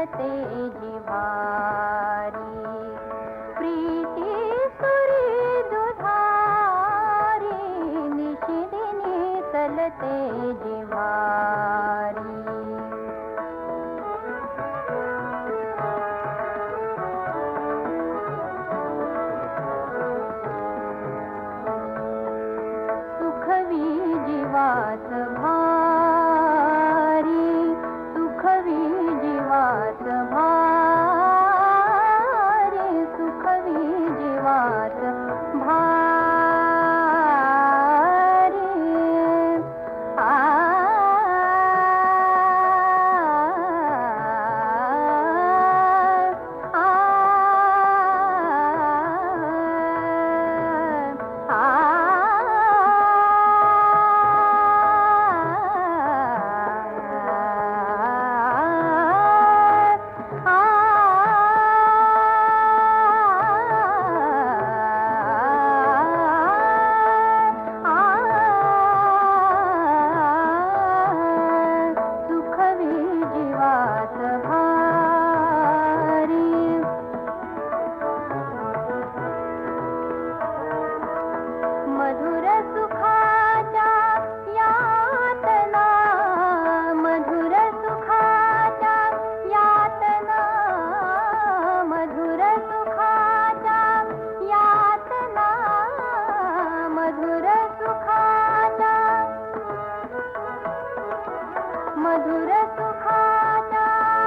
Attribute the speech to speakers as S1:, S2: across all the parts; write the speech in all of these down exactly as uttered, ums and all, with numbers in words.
S1: सलते जिव्हारी प्रीती सुरी दुधारी निशिदिनी सलते जिव्हारी सुखवी जीवास भारी सुखवी जीवास भारी सुखवी जीवास भारी आ, आ, आ, आ मधुर सुखाच्या यातना मधुर सुखाच्या यातना मधुर सुखाच्या यातना मधुर सुखाच्या मधुर सुखाच्या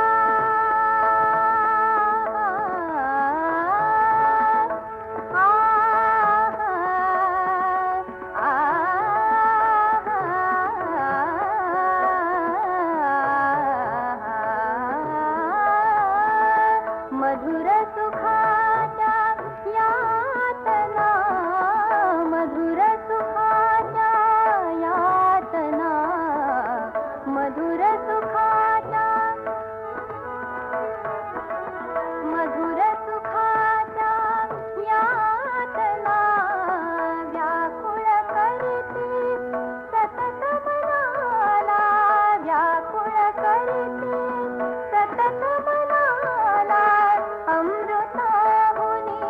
S1: मधुर सुखाच्या यातना मधुर सुखाच्या यातना मधुर सुखाच्या मधुर सुखाच्या यातना व्याकुळ करती सतत मनाला व्याकुळ करती सतत मनाला अमृताहुनी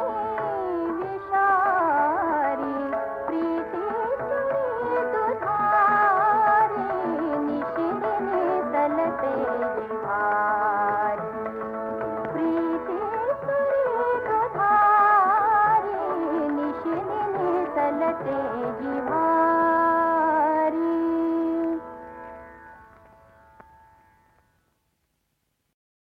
S1: विषारी प्रीती सुरी दुधारी निशिदिनी सलते जिव्हारी प्रीती सुरी दुधारी निशिदिनी सलते जिव्हारी